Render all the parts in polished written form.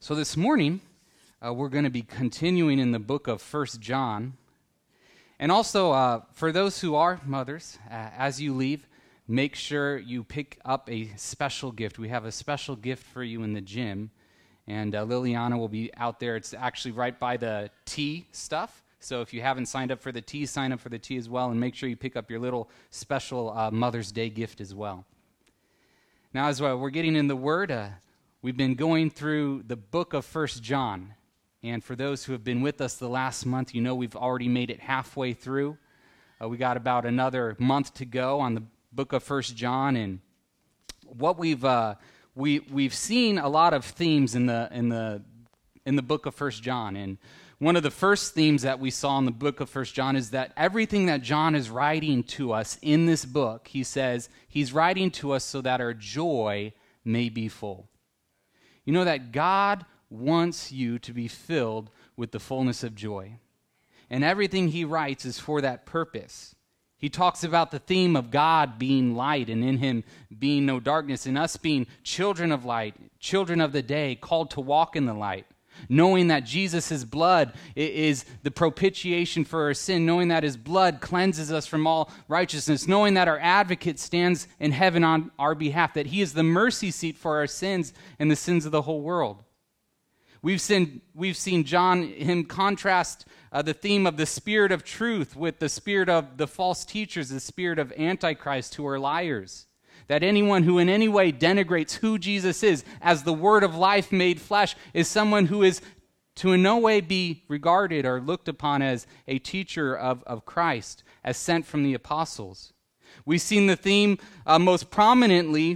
So this morning, we're going to be continuing in the book of 1 John. And also, for those who are mothers, as you leave, make sure you pick up a special gift. We have a special gift for you in the gym. And Liliana will be out there. It's actually right by the tea stuff. So if you haven't signed up for the tea, sign up for the tea as well. And make sure you pick up your little special Mother's Day gift as well. Now, as we're getting in the Word, we've been going through the book of 1 John. And for those who have been with us the last month, you know we've already made it halfway through. We got about another month to go on the book of 1 John. And what we've seen a lot of themes in the book of 1 John. And one of the first themes that we saw in the book of 1 John is that everything that John is writing to us in this book, he says he's writing to us so that our joy may be full. You know that God wants you to be filled with the fullness of joy. And everything he writes is for that purpose. He talks about the theme of God being light and in him being no darkness, and us being children of light, children of the day, called to walk in the light. Knowing that Jesus' blood is the propitiation for our sin, knowing that his blood cleanses us from all righteousness, knowing that our advocate stands in heaven on our behalf, that he is the mercy seat for our sins and the sins of the whole world. We've seen him contrast the theme of the spirit of truth with the spirit of the false teachers, the spirit of Antichrist, who are liars. That anyone who in any way denigrates who Jesus is as the word of life made flesh is someone who is to in no way be regarded or looked upon as a teacher of Christ, as sent from the apostles. We've seen the theme most prominently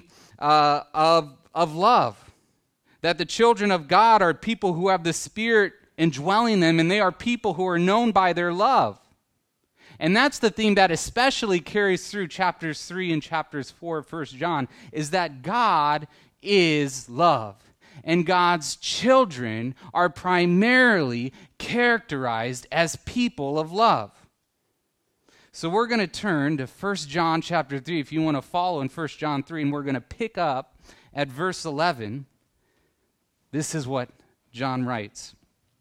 of love. That the children of God are people who have the Spirit indwelling them, and they are people who are known by their love. And that's the theme that especially carries through chapters 3 and chapters 4 of 1 John, is that God is love. And God's children are primarily characterized as people of love. So we're going to turn to 1 John chapter 3, if you want to follow in 1 John 3, and we're going to pick up at verse 11. This is what John writes.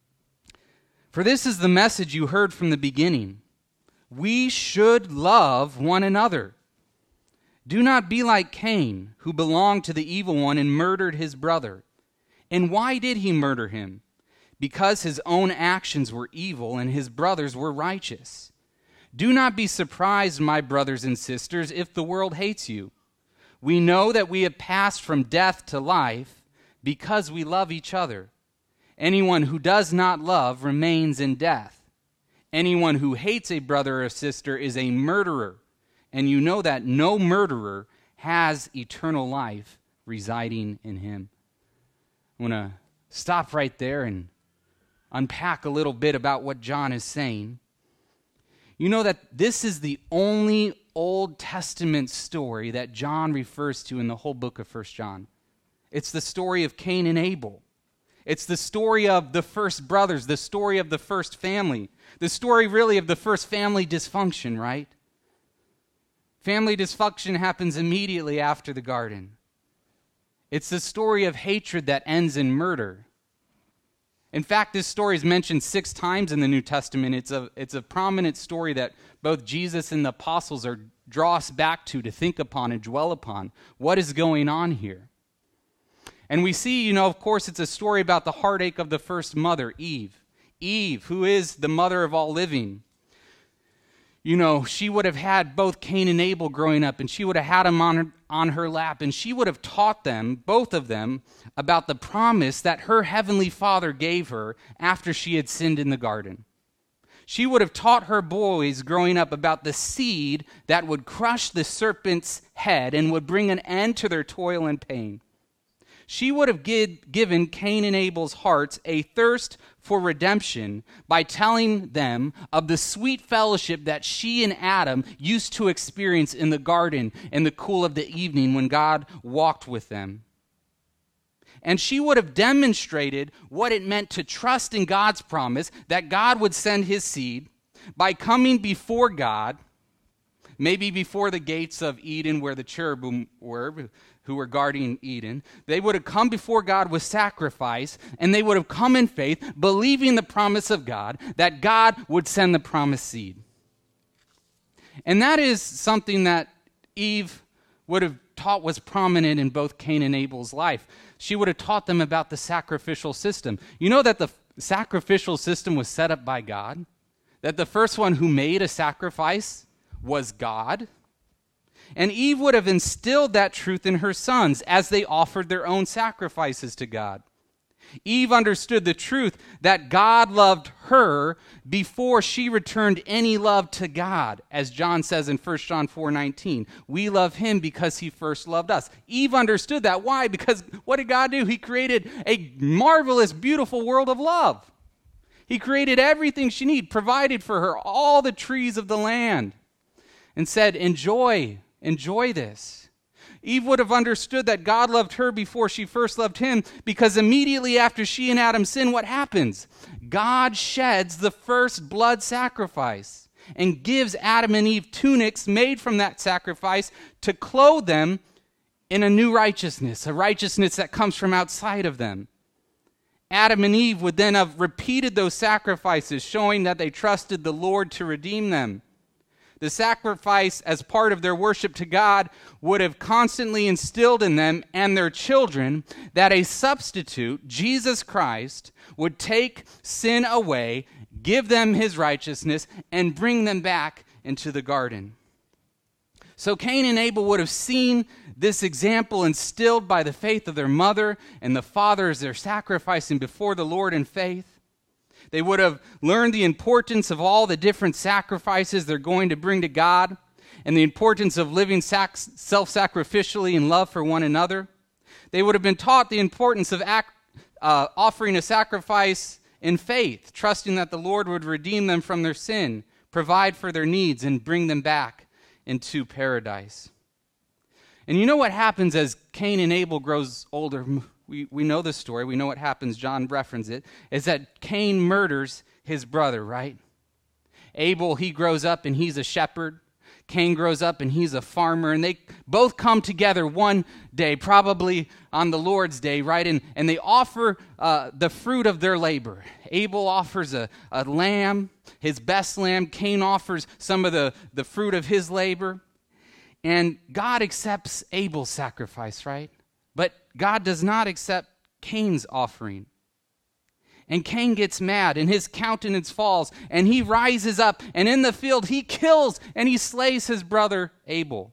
For this is the message you heard from the beginning. We should love one another. Do not be like Cain, who belonged to the evil one and murdered his brother. And why did he murder him? Because his own actions were evil and his brothers were righteous. Do not be surprised, my brothers and sisters, if the world hates you. We know that we have passed from death to life because we love each other. Anyone who does not love remains in death. Anyone who hates a brother or sister is a murderer, and you know that no murderer has eternal life residing in him. I want to stop right there and unpack a little bit about what John is saying. You know that this is the only Old Testament story that John refers to in the whole book of 1 John. It's the story of Cain and Abel. It's the story of the first brothers, the story of the first family, the story really of the first family dysfunction, right? Family dysfunction happens immediately after the garden. It's the story of hatred that ends in murder. In fact, this story is mentioned 6 times in the New Testament. It's a prominent story that both Jesus and the apostles draw us back to think upon and dwell upon. What is going on here? And we see, of course, it's a story about the heartache of the first mother, Eve. Eve, who is the mother of all living. She would have had both Cain and Abel growing up, and she would have had them on her lap, and she would have taught them, both of them, about the promise that her heavenly Father gave her after she had sinned in the garden. She would have taught her boys growing up about the seed that would crush the serpent's head and would bring an end to their toil and pain. She would have given Cain and Abel's hearts a thirst for redemption by telling them of the sweet fellowship that she and Adam used to experience in the garden in the cool of the evening when God walked with them. And she would have demonstrated what it meant to trust in God's promise that God would send his seed by coming before God, maybe before the gates of Eden where the cherubim were, who were guarding Eden. They would have come before God with sacrifice, and they would have come in faith, believing the promise of God, that God would send the promised seed. And that is something that Eve would have taught was prominent in both Cain and Abel's life. She would have taught them about the sacrificial system. You know that the sacrificial system was set up by God? That the first one who made a sacrifice was God? And Eve would have instilled that truth in her sons as they offered their own sacrifices to God. Eve understood the truth that God loved her before she returned any love to God. As John says in 1 John 4:19, we love him because he first loved us. Eve understood that. Why? Because what did God do? He created a marvelous, beautiful world of love. He created everything she needed, provided for her all the trees of the land, and said, enjoy this. Eve would have understood that God loved her before she first loved him, because immediately after she and Adam sin, what happens? God sheds the first blood sacrifice and gives Adam and Eve tunics made from that sacrifice to clothe them in a new righteousness, a righteousness that comes from outside of them. Adam and Eve would then have repeated those sacrifices, showing that they trusted the Lord to redeem them. The sacrifice as part of their worship to God would have constantly instilled in them and their children that a substitute, Jesus Christ, would take sin away, give them his righteousness, and bring them back into the garden. So Cain and Abel would have seen this example instilled by the faith of their mother and the father as they're sacrificing before the Lord in faith. They would have learned the importance of all the different sacrifices they're going to bring to God, and the importance of living self-sacrificially in love for one another. They would have been taught the importance of offering a sacrifice in faith, trusting that the Lord would redeem them from their sin, provide for their needs, and bring them back into paradise. And you know what happens as Cain and Abel grows older? We know the story. We know what happens. John referenced it. Is that Cain murders his brother, right? Abel, he grows up and he's a shepherd. Cain grows up and he's a farmer. And they both come together one day, probably on the Lord's day, right? And they offer the fruit of their labor. Abel offers a lamb, his best lamb. Cain offers some of the fruit of his labor. And God accepts Abel's sacrifice, right? But God does not accept Cain's offering. And Cain gets mad, and his countenance falls, and he rises up, and in the field he kills and he slays his brother Abel.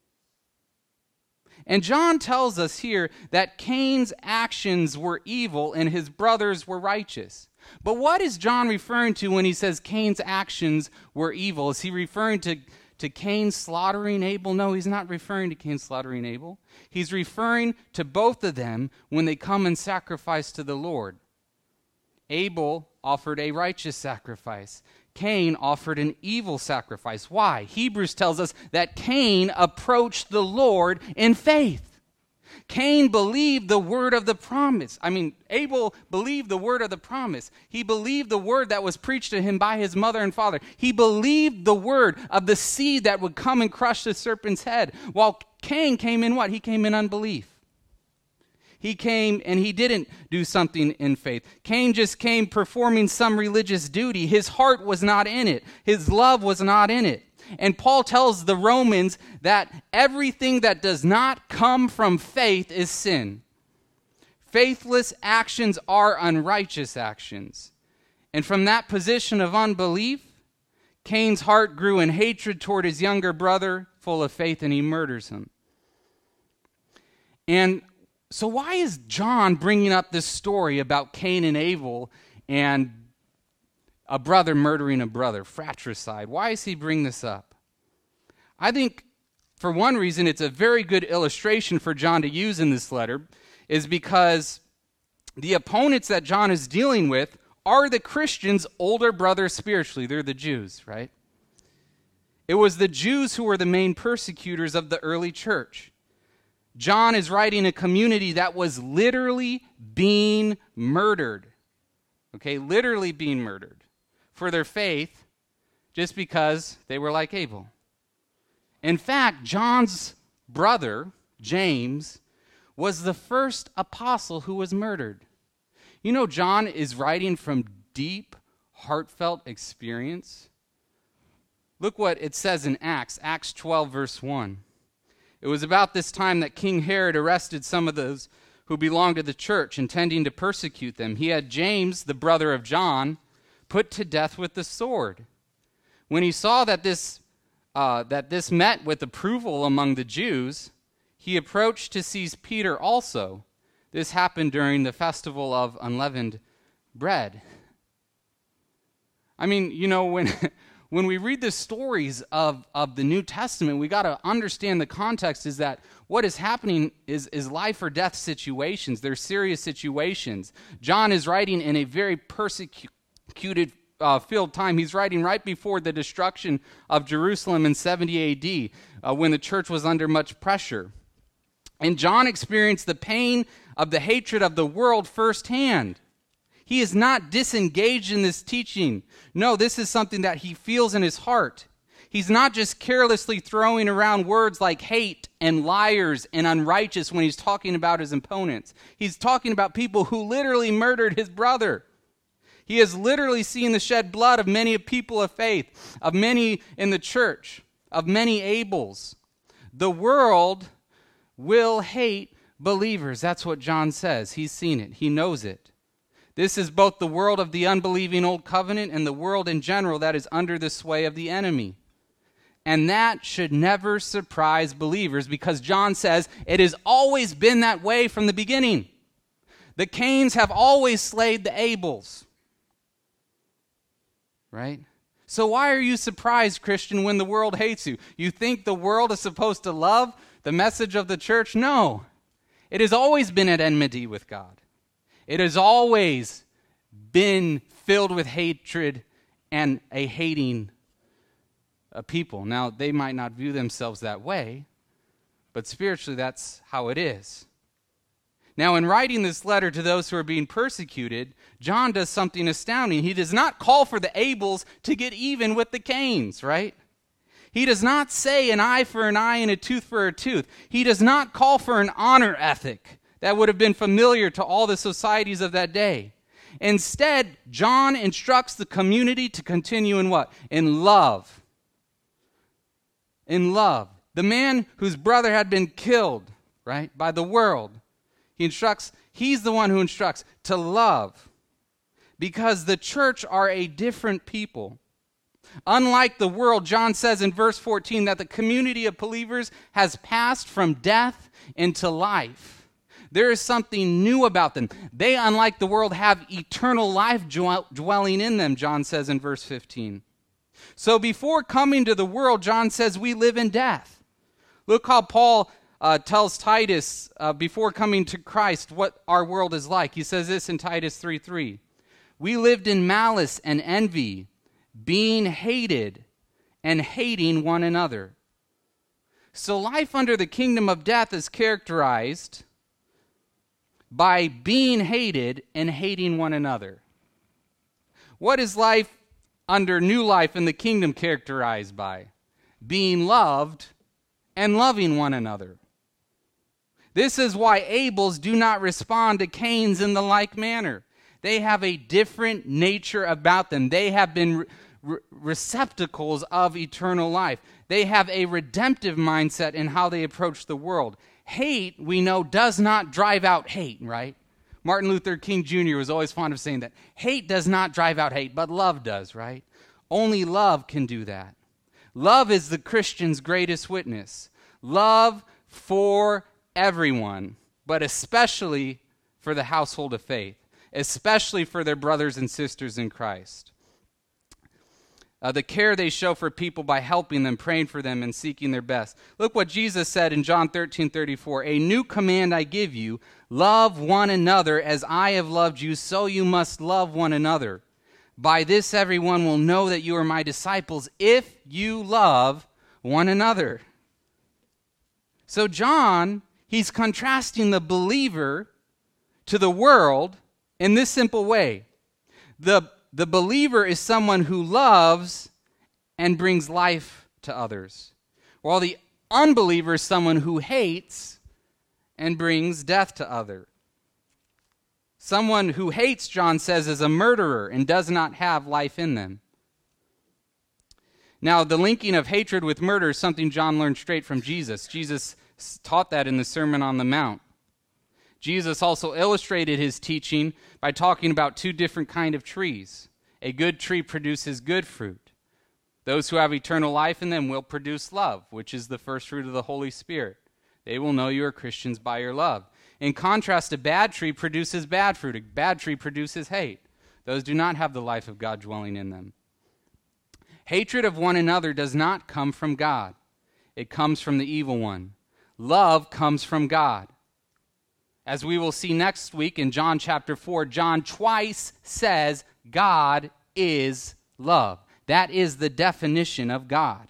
And John tells us here that Cain's actions were evil and his brothers were righteous. But what is John referring to when he says Cain's actions were evil? Is he referring to Cain slaughtering Abel? No, he's not referring to Cain slaughtering Abel. He's referring to both of them when they come and sacrifice to the Lord. Abel offered a righteous sacrifice. Cain offered an evil sacrifice. Why? Hebrews tells us that Cain approached the Lord in faith. Cain believed the word of the promise. Abel believed the word of the promise. He believed the word that was preached to him by his mother and father. He believed the word of the seed that would come and crush the serpent's head. While Cain came in what? He came in unbelief. He came and he didn't do something in faith. Cain just came performing some religious duty. His heart was not in it. His love was not in it. And Paul tells the Romans that everything that does not come from faith is sin. Faithless actions are unrighteous actions. And from that position of unbelief, Cain's heart grew in hatred toward his younger brother, full of faith, and he murders him. And so why is John bringing up this story about Cain and Abel and a brother murdering a brother, fratricide? Why does he bring this up? I think for one reason it's a very good illustration for John to use in this letter is because the opponents that John is dealing with are the Christians' older brothers spiritually. They're the Jews, right? It was the Jews who were the main persecutors of the early church. John is writing a community that was literally being murdered. Okay, literally being murdered for their faith just because they were like Abel. In fact, John's brother, James, was the first apostle who was murdered. You know, John is writing from deep, heartfelt experience. Look what it says in Acts 12, verse 1. It was about this time that King Herod arrested some of those who belonged to the church, intending to persecute them. He had James, the brother of John, put to death with the sword. When he saw that this met with approval among the Jews, he approached to seize Peter also. This happened during the festival of unleavened bread. I mean, you know, when we read the stories of the New Testament, we got to understand the context is that what is happening is life or death situations. They're serious situations. John is writing in a very persecuted filled time. He's writing right before the destruction of Jerusalem in 70 AD, when the church was under much pressure. And John experienced the pain of the hatred of the world firsthand. He is not disengaged in this teaching. No, this is something that he feels in his heart. He's not just carelessly throwing around words like hate and liars and unrighteous when he's talking about his opponents. He's talking about people who literally murdered his brother. He has literally seen the shed blood of many people of faith, of many in the church, of many Abels. The world will hate believers. That's what John says. He's seen it. He knows it. This is both the world of the unbelieving old covenant and the world in general that is under the sway of the enemy. And that should never surprise believers, because John says it has always been that way from the beginning. The Cains have always slayed the Abels. Right? So why are you surprised, Christian, when the world hates you? You think the world is supposed to love the message of the church? No. It has always been at enmity with God. It has always been filled with hatred and a hating people. Now, they might not view themselves that way, but spiritually that's how it is. Now, in writing this letter to those who are being persecuted, John does something astounding. He does not call for the Abels to get even with the Cains, right? He does not say an eye for an eye and a tooth for a tooth. He does not call for an honor ethic that would have been familiar to all the societies of that day. Instead, John instructs the community to continue in what? In love. In love. The man whose brother had been killed, right, by the world, he's the one who instructs to love, because the church are a different people. Unlike the world, John says in verse 14 that the community of believers has passed from death into life. There is something new about them. They, unlike the world, have eternal life dwelling in them, John says in verse 15. So before coming to the world, John says we live in death. Look how Paul tells Titus before coming to Christ what our world is like. He says this in Titus 3:3. We lived in malice and envy, being hated and hating one another. So life under the kingdom of death is characterized by being hated and hating one another. What is life under new life in the kingdom characterized by? Being loved and loving one another. This is why Abels do not respond to Cain's in the like manner. They have a different nature about them. They have been receptacles of eternal life. They have a redemptive mindset in how they approach the world. Hate, we know, does not drive out hate, right? Martin Luther King Jr. was always fond of saying that. Hate does not drive out hate, but love does, right? Only love can do that. Love is the Christian's greatest witness. Love for everyone, but especially for the household of faith, especially for their brothers and sisters in Christ. The care they show for people by helping them, praying for them, and seeking their best. Look what Jesus said in John 13:34. A new command I give you, love one another as I have loved you, so you must love one another. By this everyone will know that you are my disciples, if you love one another. So John, he's contrasting the believer to the world in this simple way. The believer is someone who loves and brings life to others, while the unbeliever is someone who hates and brings death to others. Someone who hates, John says, is a murderer and does not have life in them. Now, the linking of hatred with murder is something John learned straight from Jesus. Jesus taught that in the Sermon on the Mount. Jesus also illustrated his teaching by talking about two different kinds of trees. A good tree produces good fruit. Those who have eternal life in them will produce love, which is the first fruit of the Holy Spirit. They will know you are Christians by your love. In contrast, a bad tree produces bad fruit. A bad tree produces hate. Those do not have the life of God dwelling in them. Hatred of one another does not come from God. It comes from the evil one. Love comes from God. As we will see next week in John chapter 4, John twice says God is love. That is the definition of God.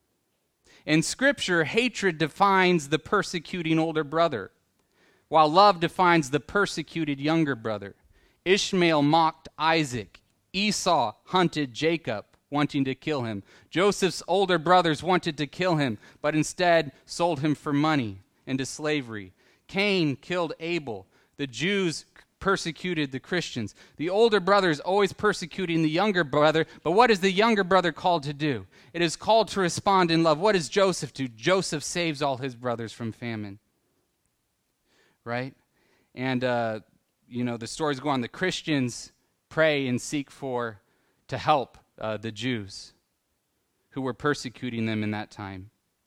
In Scripture, hatred defines the persecuting older brother, while love defines the persecuted younger brother. Ishmael mocked Isaac. Esau hunted Jacob, wanting to kill him. Joseph's older brothers wanted to kill him, but instead sold him for money into slavery. Cain killed Abel. The Jews persecuted the Christians. The older brother is always persecuting the younger brother, but what is the younger brother called to do? It is called to respond in love. What does Joseph do? Joseph saves all his brothers from famine. Right? And, the stories go on. The Christians pray and seek to help the Jews who were persecuting them in that time.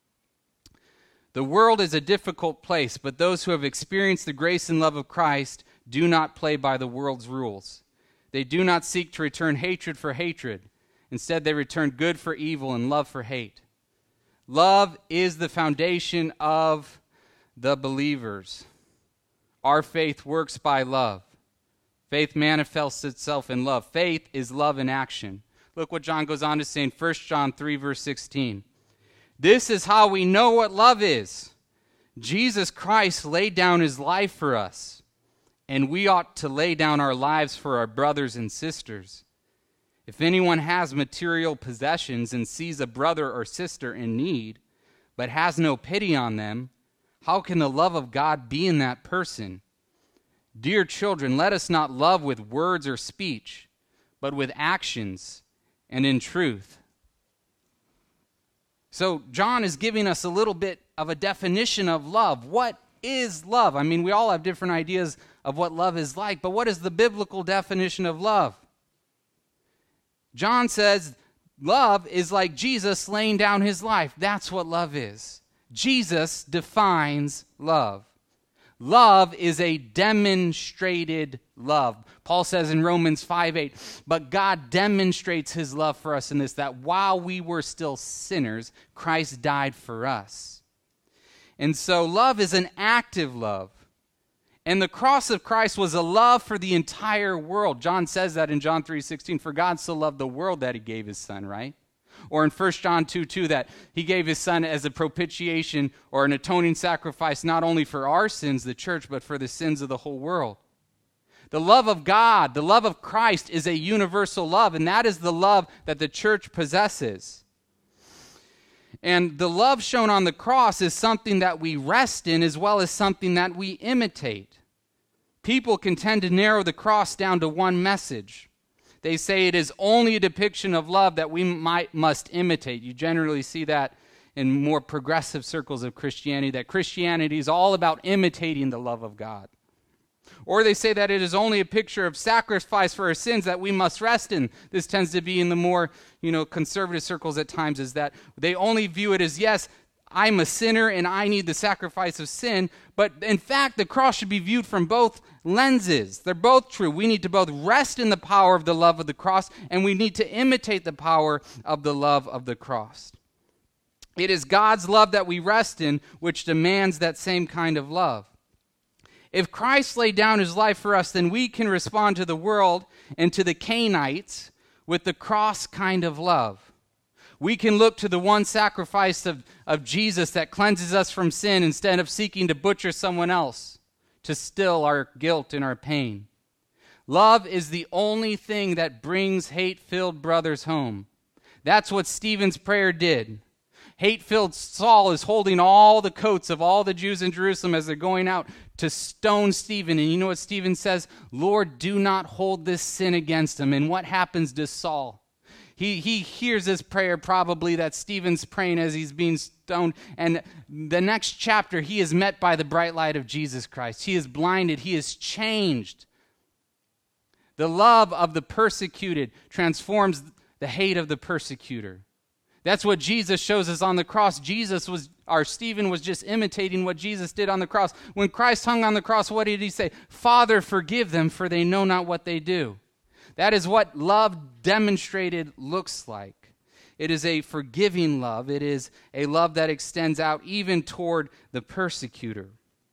The world is a difficult place, but those who have experienced the grace and love of Christ do not play by the world's rules. They do not seek to return hatred for hatred. Instead, they return good for evil and love for hate. Love is the foundation of the believers. Our faith works by love. Faith manifests itself in love. Faith is love in action. Look what John goes on to say in 1 John 3, verse 16. This is how we know what love is. Jesus Christ laid down his life for us, and we ought to lay down our lives for our brothers and sisters. If anyone has material possessions and sees a brother or sister in need, but has no pity on them, how can the love of God be in that person? Dear children, let us not love with words or speech, but with actions and in truth. So John is giving us a little bit of a definition of love. What is love? I mean, we all have different ideas of what love is like, but what is the biblical definition of love? John says love is like Jesus laying down his life. That's what love is. Jesus defines love. Love is a demonstrated love. Paul says in Romans 5:8, but God demonstrates his love for us in this, that while we were still sinners, Christ died for us. And so love is an active love. And the cross of Christ was a love for the entire world. John says that in John 3:16, for God so loved the world that he gave his son, right? Or in 1 John 2:2, that he gave his son as a propitiation or an atoning sacrifice, not only for our sins, the church, but for the sins of the whole world. The love of God, the love of Christ, is a universal love, and that is the love that the church possesses. And the love shown on the cross is something that we rest in as well as something that we imitate. People can tend to narrow the cross down to one message. They say it is only a depiction of love that we must imitate. You generally see that in more progressive circles of Christianity, that Christianity is all about imitating the love of God. Or they say that it is only a picture of sacrifice for our sins that we must rest in. This tends to be in the more, conservative circles at times, is that they only view it as, yes, I'm a sinner and I need the sacrifice of sin, but in fact, the cross should be viewed from both lenses. They're both true. We need to both rest in the power of the love of the cross, and we need to imitate the power of the love of the cross. It is God's love that we rest in, which demands that same kind of love. If Christ laid down his life for us, then we can respond to the world and to the Cainites with the cross kind of love. We can look to the one sacrifice of Jesus that cleanses us from sin instead of seeking to butcher someone else to still our guilt and our pain. Love is the only thing that brings hate-filled brothers home. That's what Stephen's prayer did. hate-filled Saul is holding all the coats of all the Jews in Jerusalem as they're going out to stone Stephen. And you know what Stephen says? Lord, do not hold this sin against him. And what happens to Saul? He hears this prayer probably that Stephen's praying as he's being stoned. And the next chapter, he is met by the bright light of Jesus Christ. He is blinded. He is changed. The love of the persecuted transforms the hate of the persecutor. That's what Jesus shows us on the cross. Stephen was just imitating what Jesus did on the cross. When Christ hung on the cross, what did he say? Father, forgive them, for they know not what they do. That is what love demonstrated looks like. It is a forgiving love. It is a love that extends out even toward the persecutor.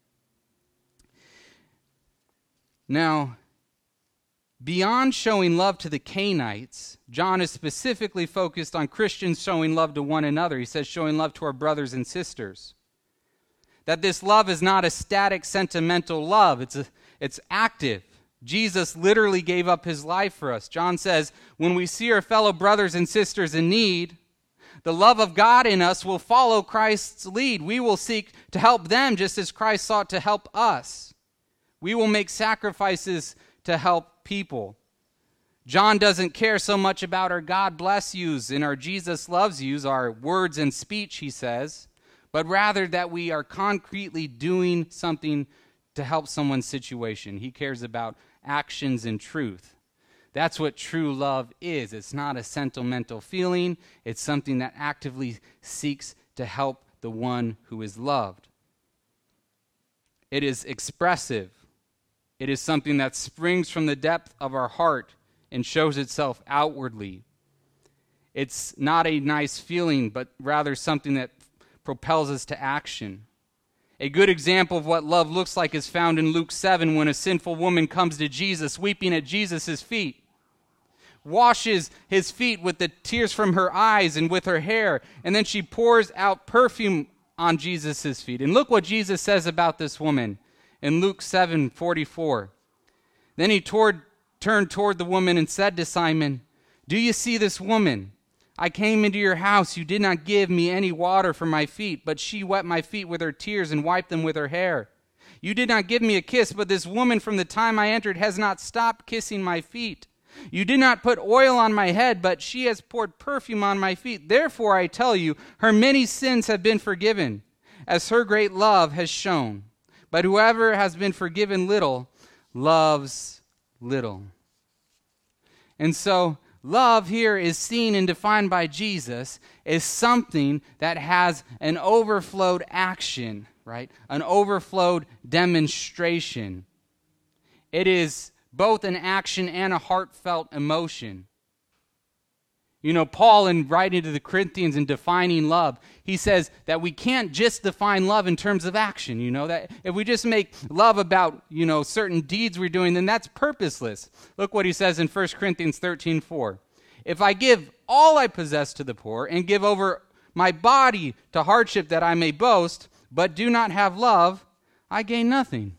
Now, beyond showing love to the Cainites, John is specifically focused on Christians showing love to one another. He says showing love to our brothers and sisters. That this love is not a static, sentimental love. It's active. Jesus literally gave up his life for us. John says, when we see our fellow brothers and sisters in need, the love of God in us will follow Christ's lead. We will seek to help them just as Christ sought to help us. We will make sacrifices to help people. John doesn't care so much about our God bless yous and our Jesus loves yous, our words and speech, he says, but rather that we are concretely doing something to help someone's situation. He cares about actions and truth. That's what true love is. It's not a sentimental feeling. It's something that actively seeks to help the one who is loved. It is expressive. It is something that springs from the depth of our heart and shows itself outwardly. It's not a nice feeling, but rather something that propels us to action. A good example of what love looks like is found in Luke 7 when a sinful woman comes to Jesus, weeping at Jesus' feet, washes his feet with the tears from her eyes and with her hair, and then she pours out perfume on Jesus' feet. And look what Jesus says about this woman in Luke 7:44. Then he turned toward the woman and said to Simon, "Do you see this woman? I came into your house. You did not give me any water for my feet, but she wet my feet with her tears and wiped them with her hair. You did not give me a kiss, but this woman from the time I entered has not stopped kissing my feet. You did not put oil on my head, but she has poured perfume on my feet. Therefore I tell you, her many sins have been forgiven, as her great love has shown. But whoever has been forgiven little loves little." And so love here is seen and defined by Jesus as something that has an overflowed action, right? An overflowed demonstration. It is both an action and a heartfelt emotion. You know, Paul, in writing to the Corinthians and defining love, he says that we can't just define love in terms of action. You know, that if we just make love about, certain deeds we're doing, then that's purposeless. Look what he says in 1 Corinthians 13:4. "If I give all I possess to the poor and give over my body to hardship that I may boast, but do not have love, I gain nothing."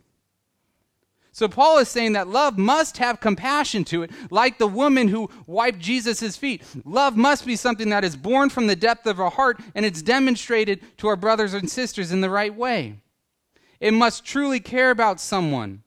So Paul is saying that love must have compassion to it, like the woman who wiped Jesus' feet. Love must be something that is born from the depth of our heart, and it's demonstrated to our brothers and sisters in the right way. It must truly care about someone.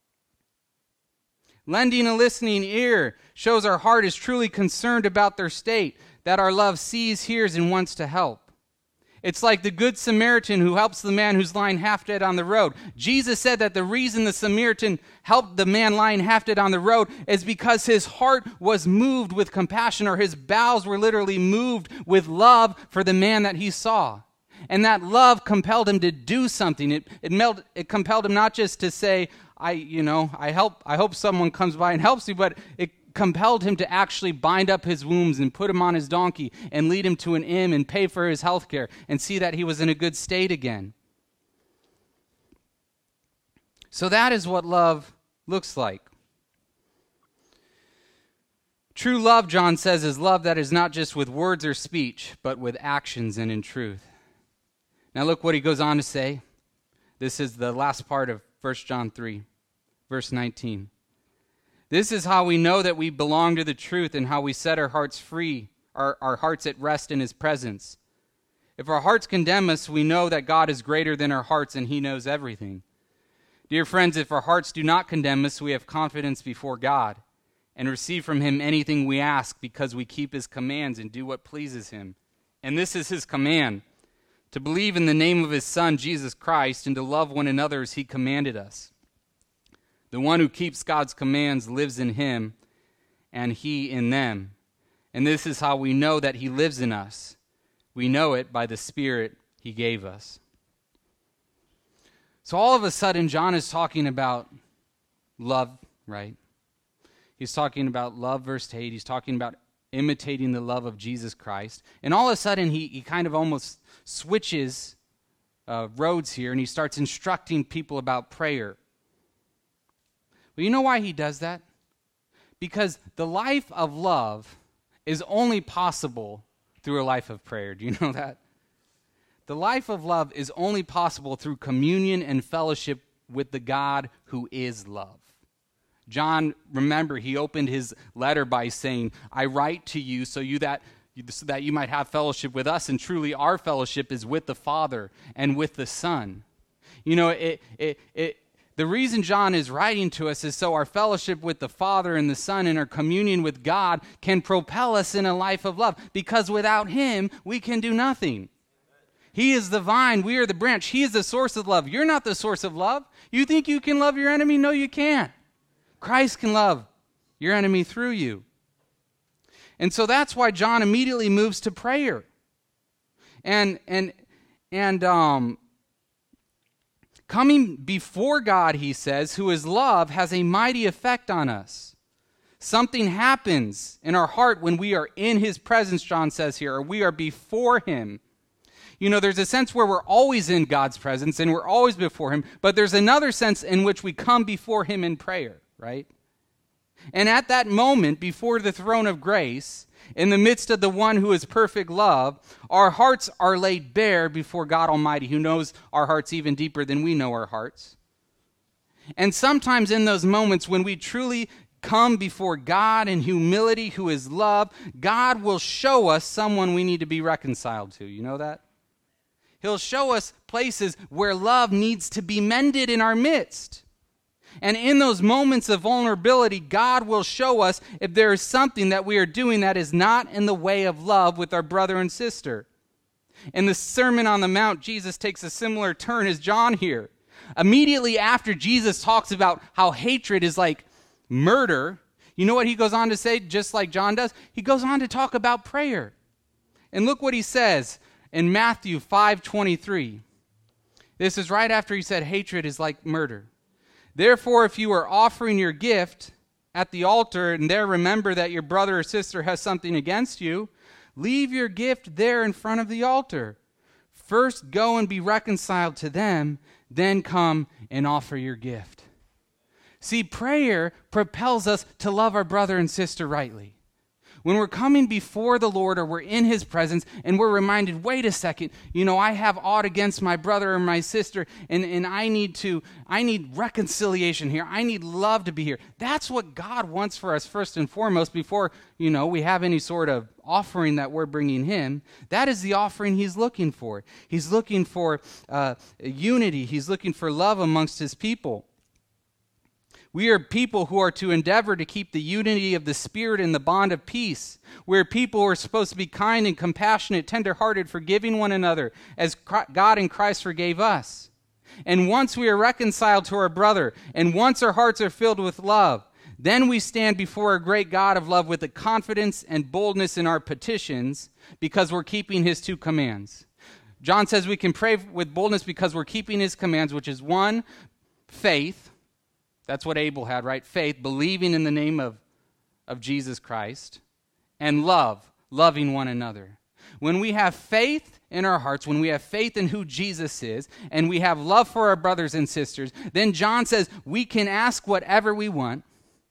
Lending a listening ear shows our heart is truly concerned about their state, that our love sees, hears, and wants to help. It's like the Good Samaritan who helps the man who's lying half dead on the road. Jesus said that the reason the Samaritan helped the man lying half dead on the road is because his heart was moved with compassion, or his bowels were literally moved with love for the man that he saw. And that love compelled him to do something. It compelled him not just to say, I hope someone comes by and helps you, but it compelled him to actually bind up his wounds and put him on his donkey and lead him to an inn and pay for his health care and see that he was in a good state again. So that is what love looks like. True love, John says, is love that is not just with words or speech, but with actions and in truth. Now look what he goes on to say. This is the last part of 1 John 3, verse 19. "This is how we know that we belong to the truth and how we set our hearts free, our hearts at rest in his presence. If our hearts condemn us, we know that God is greater than our hearts and he knows everything. Dear friends, if our hearts do not condemn us, we have confidence before God and receive from him anything we ask because we keep his commands and do what pleases him. And this is his command, to believe in the name of his Son, Jesus Christ, and to love one another as he commanded us. The one who keeps God's commands lives in him, and he in them. And this is how we know that he lives in us. We know it by the Spirit he gave us. So all of a sudden, John is talking about love, right? He's talking about love, verse 8. He's talking about imitating the love of Jesus Christ. And all of a sudden, he kind of almost switches roads here, and he starts instructing people about prayer. Well, you know why he does that? Because the life of love is only possible through a life of prayer. Do you know that? The life of love is only possible through communion and fellowship with the God who is love. John, remember, he opened his letter by saying, I write to you so that you might have fellowship with us, and truly our fellowship is with the Father and with the Son. You know, the reason John is writing to us is so our fellowship with the Father and the Son and our communion with God can propel us in a life of love, because without him, we can do nothing. He is the vine, we are the branch. He is the source of love. You're not the source of love. You think you can love your enemy? No, you can't. Christ can love your enemy through you. And so that's why John immediately moves to prayer. And coming before God, he says, who is love, has a mighty effect on us. Something happens in our heart when we are in his presence, John says here, or we are before him. You know, there's a sense where we're always in God's presence and we're always before him, but there's another sense in which we come before him in prayer, right? And at that moment, before the throne of grace, in the midst of the one who is perfect love, our hearts are laid bare before God Almighty, who knows our hearts even deeper than we know our hearts. And sometimes in those moments when we truly come before God in humility, who is love, God will show us someone we need to be reconciled to. You know that? He'll show us places where love needs to be mended in our midst. And in those moments of vulnerability, God will show us if there is something that we are doing that is not in the way of love with our brother and sister. In the Sermon on the Mount, Jesus takes a similar turn as John here. Immediately after Jesus talks about how hatred is like murder, you know what he goes on to say, just like John does? He goes on to talk about prayer. And look what he says in Matthew 5:23. This is right after he said hatred is like murder. Therefore, if you are offering your gift at the altar and there remember that your brother or sister has something against you, leave your gift there in front of the altar. First go and be reconciled to them, then come and offer your gift. See, prayer propels us to love our brother and sister rightly. When we're coming before the Lord or we're in his presence and we're reminded, wait a second, you know, I have aught against my brother or my sister and I need reconciliation here. I need love to be here. That's what God wants for us first and foremost before, you know, we have any sort of offering that we're bringing him. That is the offering he's looking for. He's looking for unity. He's looking for love amongst his people. We are people who are to endeavor to keep the unity of the Spirit in the bond of peace. We're people who are supposed to be kind and compassionate, tender-hearted, forgiving one another, as God in Christ forgave us. And once we are reconciled to our brother, and once our hearts are filled with love, then we stand before a great God of love with the confidence and boldness in our petitions, because we're keeping his two commands. John says we can pray with boldness because we're keeping his commands, which is one, faith. That's what Abel had, right? Faith, believing in the name of Jesus Christ. And love, loving one another. When we have faith in our hearts, when we have faith in who Jesus is, and we have love for our brothers and sisters, then John says we can ask whatever we want,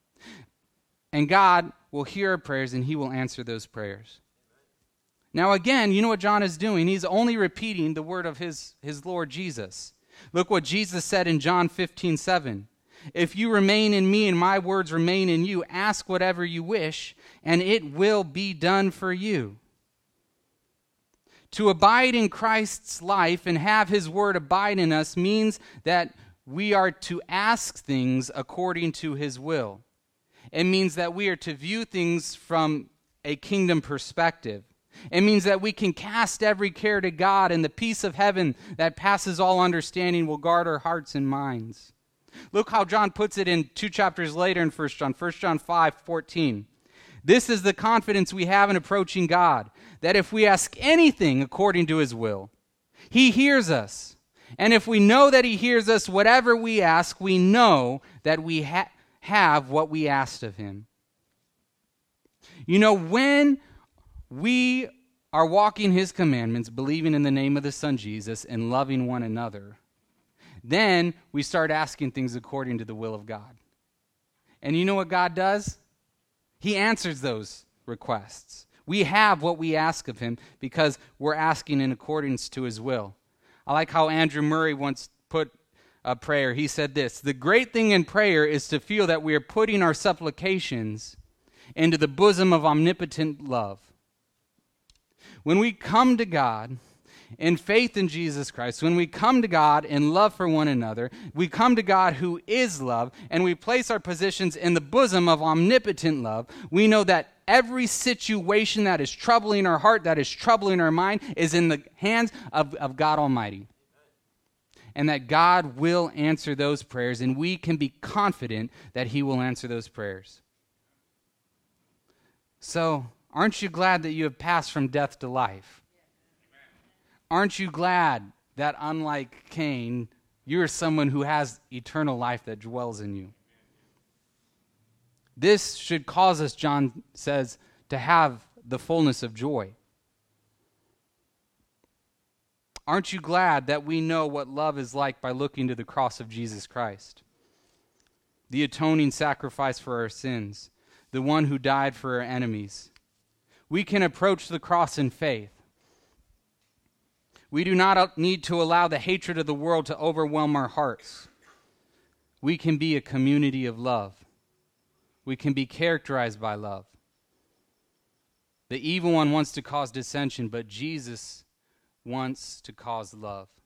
and God will hear our prayers, and he will answer those prayers. Now again, you know what John is doing? He's only repeating the word of his Lord Jesus. Look what Jesus said in John 15:7. If you remain in me and my words remain in you, ask whatever you wish, and it will be done for you. To abide in Christ's life and have his word abide in us means that we are to ask things according to his will. It means that we are to view things from a kingdom perspective. It means that we can cast every care to God, and the peace of heaven that passes all understanding will guard our hearts and minds. Look how John puts it in 2 chapters later in 1 John 5:14. This is the confidence we have in approaching God, that if we ask anything according to his will, he hears us. And if we know that he hears us, whatever we ask, we know that we have what we asked of him. You know, when we are walking his commandments, believing in the name of the Son Jesus, and loving one another, then we start asking things according to the will of God. And you know what God does? He answers those requests. We have what we ask of him because we're asking in accordance to his will. I like how Andrew Murray once put a prayer. He said this: the great thing in prayer is to feel that we are putting our supplications into the bosom of omnipotent love. When we come to God in faith in Jesus Christ, when we come to God in love for one another, we come to God who is love, and we place our positions in the bosom of omnipotent love, we know that every situation that is troubling our heart, that is troubling our mind, is in the hands of God Almighty. And that God will answer those prayers, and we can be confident that he will answer those prayers. So, aren't you glad that you have passed from death to life? Aren't you glad that, unlike Cain, you're someone who has eternal life that dwells in you? This should cause us, John says, to have the fullness of joy. Aren't you glad that we know what love is like by looking to the cross of Jesus Christ? The atoning sacrifice for our sins, the one who died for our enemies. We can approach the cross in faith. We do not need to allow the hatred of the world to overwhelm our hearts. We can be a community of love. We can be characterized by love. The evil one wants to cause dissension, but Jesus wants to cause love.